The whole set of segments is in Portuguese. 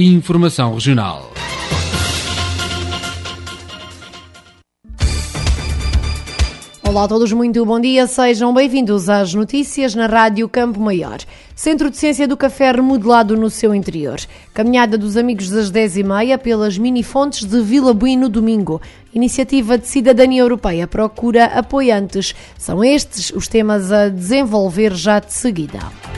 e informação regional. Olá a todos, muito bom dia, sejam bem-vindos às notícias na Rádio Campo Maior. Centro de Ciência do Café remodelado no seu interior. Caminhada dos amigos das 10h30 pelas mini-fontes de Vila Buim no domingo. Iniciativa de Cidadania Europeia procura apoiantes. São estes os temas a desenvolver já de seguida.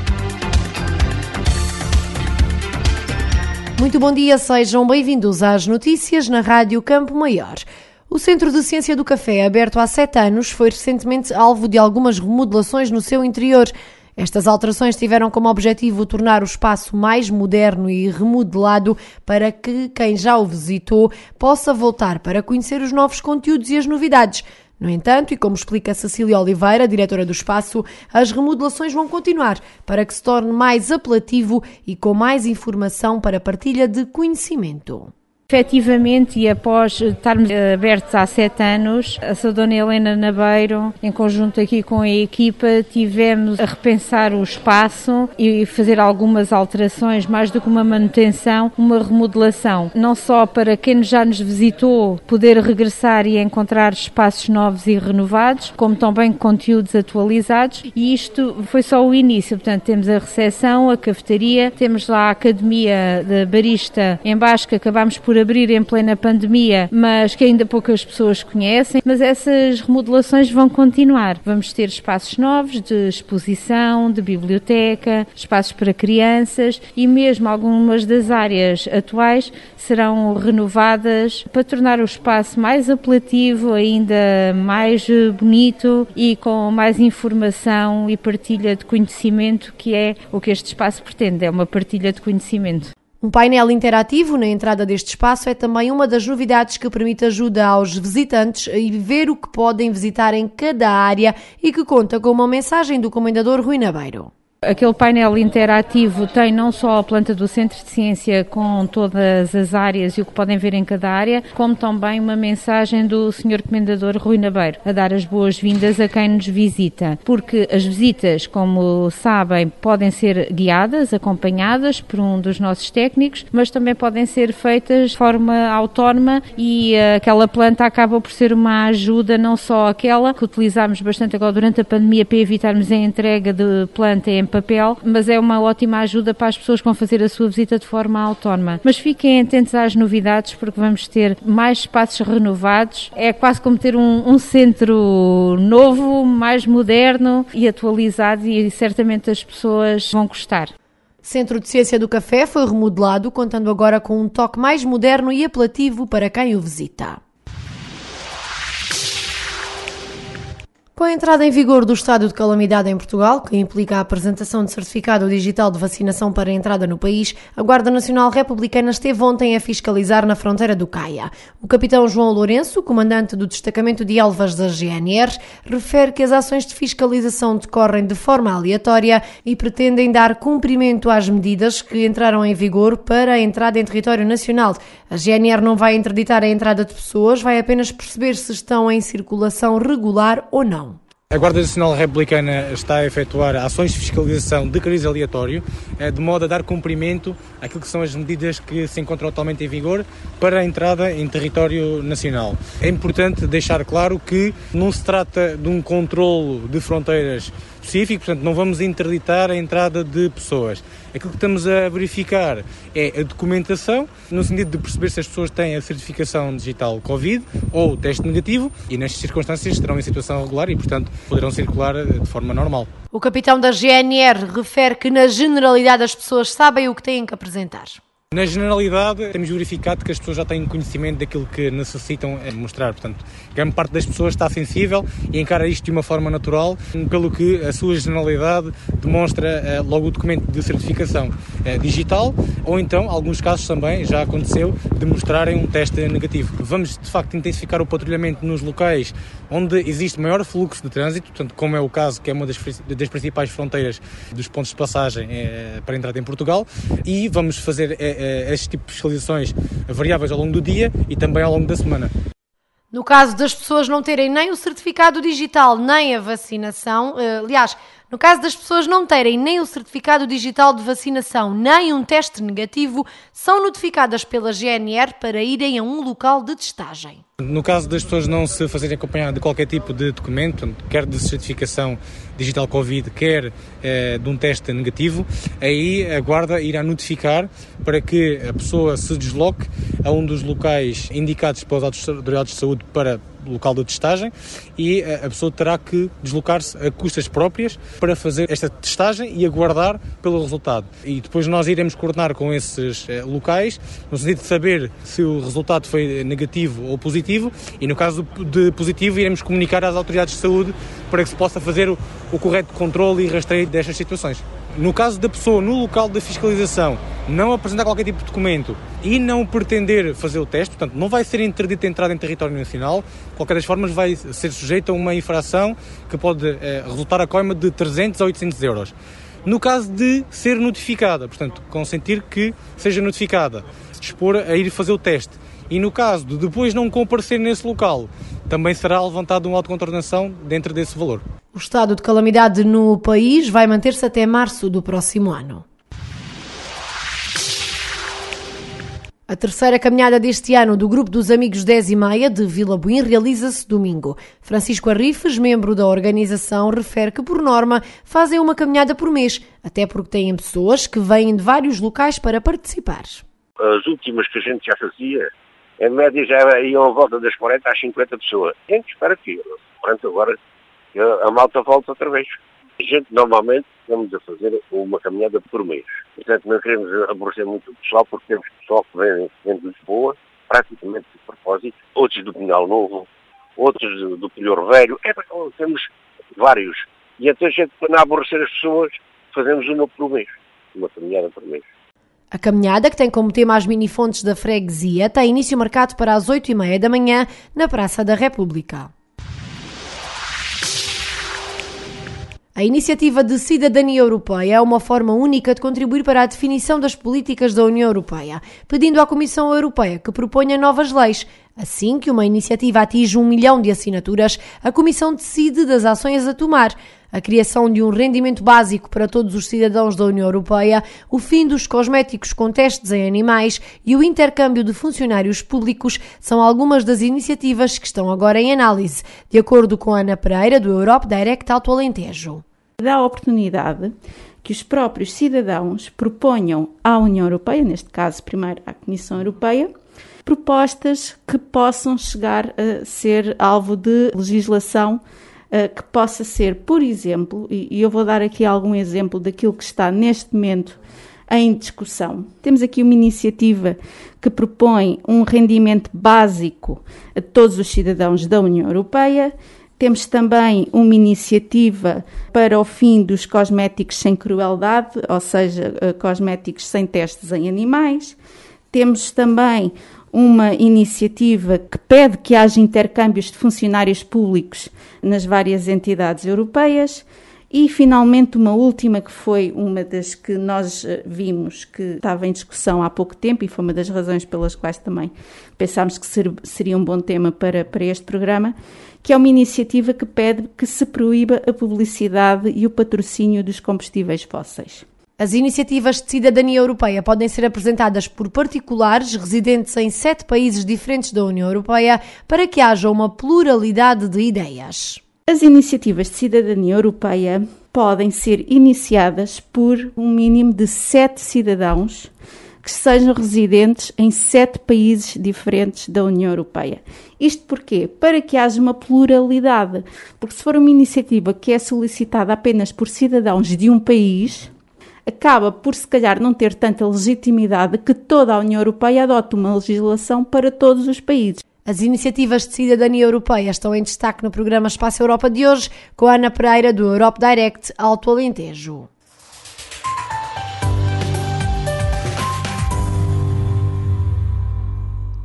Muito bom dia, sejam bem-vindos às notícias na Rádio Campo Maior. O Centro de Ciência do Café, aberto há 7 anos, foi recentemente alvo de algumas remodelações no seu interior. Estas alterações tiveram como objetivo tornar o espaço mais moderno e remodelado para que quem já o visitou possa voltar para conhecer os novos conteúdos e as novidades. No entanto, e como explica Cecília Oliveira, diretora do espaço, as remodelações vão continuar para que se torne mais apelativo e com mais informação para partilha de conhecimento. Efetivamente, e após estarmos abertos há 7 anos, a Sra. Helena Nabeiro, em conjunto aqui com a equipa, tivemos a repensar o espaço e fazer algumas alterações, mais do que uma manutenção, uma remodelação. Não só para quem já nos visitou poder regressar e encontrar espaços novos e renovados, como também conteúdos atualizados, e isto foi só o início. Portanto, temos a recepção, a cafetaria, temos lá a Academia de Barista em baixo, que acabámos por abrir em plena pandemia, mas que ainda poucas pessoas conhecem, mas essas remodelações vão continuar. Vamos ter espaços novos de exposição, de biblioteca, espaços para crianças e mesmo algumas das áreas atuais serão renovadas para tornar o espaço mais apelativo, ainda mais bonito e com mais informação e partilha de conhecimento, que é o que este espaço pretende, é uma partilha de conhecimento. Um painel interativo na entrada deste espaço é também uma das novidades que permite ajuda aos visitantes a ver o que podem visitar em cada área e que conta com uma mensagem do comendador Rui Nabeiro. Aquele painel interativo tem não só a planta do Centro de Ciência com todas as áreas e o que podem ver em cada área, como também uma mensagem do Sr. Comendador Rui Nabeiro, a dar as boas-vindas a quem nos visita. Porque as visitas, como sabem, podem ser guiadas, acompanhadas por um dos nossos técnicos, mas também podem ser feitas de forma autónoma e aquela planta acaba por ser uma ajuda, não só aquela que utilizámos bastante agora durante a pandemia para evitarmos a entrega de planta em papel, mas é uma ótima ajuda para as pessoas que vão fazer a sua visita de forma autónoma. Mas fiquem atentos às novidades, porque vamos ter mais espaços renovados. É quase como ter um centro novo, mais moderno e atualizado, e certamente as pessoas vão gostar. Centro de Ciência do Café foi remodelado, contando agora com um toque mais moderno e apelativo para quem o visita. Com a entrada em vigor do estado de calamidade em Portugal, que implica a apresentação de certificado digital de vacinação para a entrada no país, a Guarda Nacional Republicana esteve ontem a fiscalizar na fronteira do Caia. O capitão João Lourenço, comandante do destacamento de Elvas da GNR, refere que as ações de fiscalização decorrem de forma aleatória e pretendem dar cumprimento às medidas que entraram em vigor para a entrada em território nacional. A GNR não vai interditar a entrada de pessoas, vai apenas perceber se estão em circulação regular ou não. A Guarda Nacional Republicana está a efetuar ações de fiscalização de cariz aleatório, de modo a dar cumprimento àquilo que são as medidas que se encontram atualmente em vigor para a entrada em território nacional. É importante deixar claro que não se trata de um controlo de fronteiras específico, portanto não vamos interditar a entrada de pessoas. Aquilo que estamos a verificar é a documentação, no sentido de perceber se as pessoas têm a certificação digital Covid ou teste negativo, e nestas circunstâncias estarão em situação regular e, portanto, poderão circular de forma normal. O capitão da GNR refere que, na generalidade, as pessoas sabem o que têm que apresentar. Na generalidade, temos verificado que as pessoas já têm conhecimento daquilo que necessitam mostrar. Portanto, grande parte das pessoas está sensível e encara isto de uma forma natural, pelo que a sua generalidade demonstra logo o documento de certificação digital, ou então, alguns casos também, já aconteceu, de mostrarem um teste negativo. Vamos, de facto, intensificar o patrulhamento nos locais onde existe maior fluxo de trânsito, portanto, como é o caso, que é uma das principais fronteiras dos pontos de passagem para a entrada em Portugal, e vamos fazer este tipo de fiscalizações variáveis ao longo do dia e também ao longo da semana. No caso das pessoas não terem nem o certificado digital nem a vacinação, aliás, No caso das pessoas não terem nem o certificado digital de vacinação nem um teste negativo, são notificadas pela GNR para irem a um local de testagem. No caso das pessoas não se fazerem acompanhar de qualquer tipo de documento, quer de certificação digital Covid, quer de um teste negativo, aí a Guarda irá notificar para que a pessoa se desloque a um dos locais indicados pelas autoridades de saúde para o local de testagem e a pessoa terá que deslocar-se a custas próprias para fazer esta testagem e aguardar pelo resultado. E depois nós iremos coordenar com esses locais, no sentido de saber se o resultado foi negativo ou positivo, e no caso de positivo iremos comunicar às autoridades de saúde para que se possa fazer o correto controle e rastreio destas situações. No caso da pessoa no local de fiscalização não apresentar qualquer tipo de documento e não pretender fazer o teste, portanto não vai ser interdito a entrada em território nacional, de qualquer das formas vai ser sujeito a uma infração que pode resultar a coima de 300 a 800 euros. No caso de ser notificada, portanto consentir que seja notificada, se dispor a ir fazer o teste, e no caso de depois não comparecer nesse local, também será levantado um auto de contornação dentro desse valor. O estado de calamidade no país vai manter-se até março do próximo ano. A terceira caminhada deste ano do Grupo dos Amigos 10:30 de Vila Buim realiza-se domingo. Francisco Arrifes, membro da organização, refere que, por norma, fazem uma caminhada por mês, até porque têm pessoas que vêm de vários locais para participar. As últimas que a gente já fazia, em média já iam à volta das 40 às 50 pessoas. A gente espera que, portanto, agora a malta volta outra vez. A gente normalmente estamos a fazer uma caminhada por mês. Portanto, não queremos aborrecer muito o pessoal, porque temos pessoal que vem de Lisboa, praticamente de propósito, outros do Pinhal Novo, outros do Pilhor Velho, temos vários. E então a gente, para não aborrecer as pessoas, fazemos uma por mês, uma caminhada por mês. A caminhada, que tem como tema as mini-fontes da freguesia, tem início marcado para as 8:30 da manhã na Praça da República. A iniciativa de cidadania europeia é uma forma única de contribuir para a definição das políticas da União Europeia, pedindo à Comissão Europeia que proponha novas leis. Assim que uma iniciativa atinge 1 milhão de assinaturas, a Comissão decide das ações a tomar. A criação de um rendimento básico para todos os cidadãos da União Europeia, o fim dos cosméticos com testes em animais e o intercâmbio de funcionários públicos são algumas das iniciativas que estão agora em análise, de acordo com Ana Pereira, do Europe Direct Alto Alentejo. Dá a oportunidade que os próprios cidadãos proponham à União Europeia, neste caso primeiro à Comissão Europeia, propostas que possam chegar a ser alvo de legislação que possa ser, por exemplo, e eu vou dar aqui algum exemplo daquilo que está neste momento em discussão. Temos aqui uma iniciativa que propõe um rendimento básico a todos os cidadãos da União Europeia. Temos também uma iniciativa para o fim dos cosméticos sem crueldade, ou seja, cosméticos sem testes em animais. Temos também uma iniciativa que pede que haja intercâmbios de funcionários públicos nas várias entidades europeias e, finalmente, uma última que foi uma das que nós vimos que estava em discussão há pouco tempo e foi uma das razões pelas quais também pensámos que seria um bom tema para este programa, que é uma iniciativa que pede que se proíba a publicidade e o patrocínio dos combustíveis fósseis. As iniciativas de cidadania europeia podem ser apresentadas por particulares residentes em 7 países diferentes da União Europeia para que haja uma pluralidade de ideias. As iniciativas de cidadania europeia podem ser iniciadas por um mínimo de 7 cidadãos que sejam residentes em 7 países diferentes da União Europeia. Isto porquê? Para que haja uma pluralidade, porque se for uma iniciativa que é solicitada apenas por cidadãos de um país, acaba por, se calhar, não ter tanta legitimidade que toda a União Europeia adote uma legislação para todos os países. As iniciativas de cidadania europeia estão em destaque no programa Espaço Europa de hoje, com a Ana Pereira, do Europe Direct Alto Alentejo.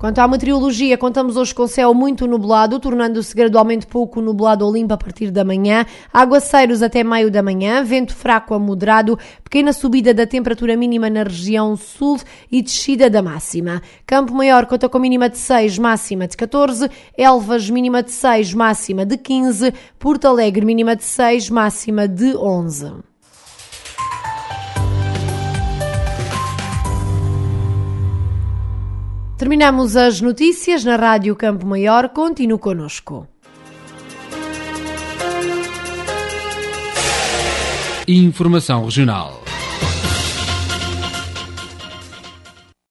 Quanto à meteorologia, contamos hoje com céu muito nublado, tornando-se gradualmente pouco nublado ou limpo a partir da manhã, aguaceiros até meio da manhã, vento fraco a moderado, pequena subida da temperatura mínima na região sul e descida da máxima. Campo Maior conta com mínima de 6, máxima de 14, Elvas mínima de 6, máxima de 15, Porto Alegre mínima de 6, máxima de 11. Terminamos as notícias na Rádio Campo Maior. Continue connosco. Informação regional.